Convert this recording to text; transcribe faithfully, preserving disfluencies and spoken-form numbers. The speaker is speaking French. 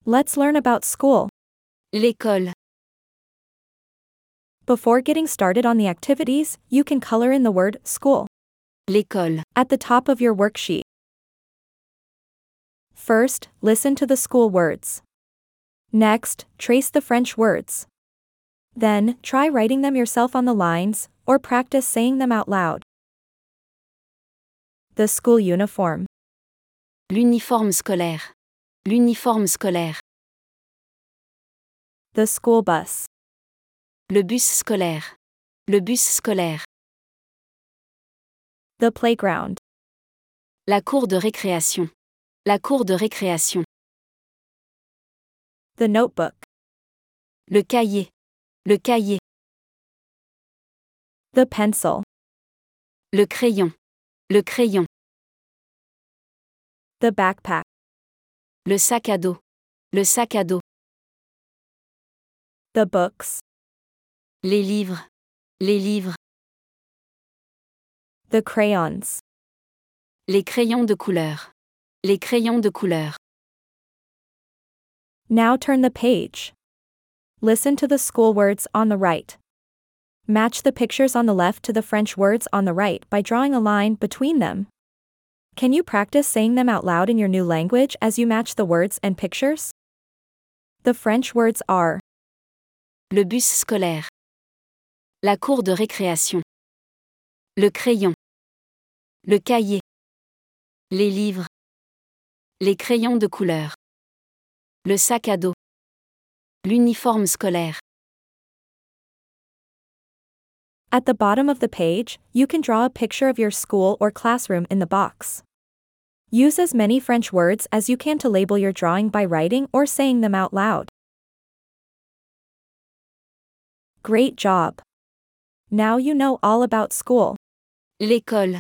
Let's learn about school. L'école. Before getting started on the activities, you can color in the word school L'école. at the top of your worksheet. First, listen to the school words. Next, trace the French words. Then, try writing them yourself on the lines, or practice saying them out loud. The school uniform. L'uniforme scolaire. L'uniforme scolaire. The school bus. Le bus scolaire. Le bus scolaire. The playground. La cour de récréation. La cour de récréation. The notebook. Le cahier. Le cahier. The pencil. Le crayon. Le crayon. The backpack. Le sac à dos. Le sac à dos. The books. Les livres. Les livres. The crayons. Les crayons de couleur. Les crayons de couleur. Now turn the page. Listen to the school words on the right. Match the pictures on the left to the French words on the right by drawing a line between them. Can you practice saying them out loud in your new language as you match the words and pictures? The French words are Le bus scolaire. La cour de récréation. Le crayon. Le cahier. Les livres. Les crayons de couleur. Le sac à dos. L'uniforme scolaire. At the bottom of the page, you can draw a picture of your school or classroom in the box. Use as many French words as you can to label your drawing by writing or saying them out loud. Great job! Now you know all about school. L'école.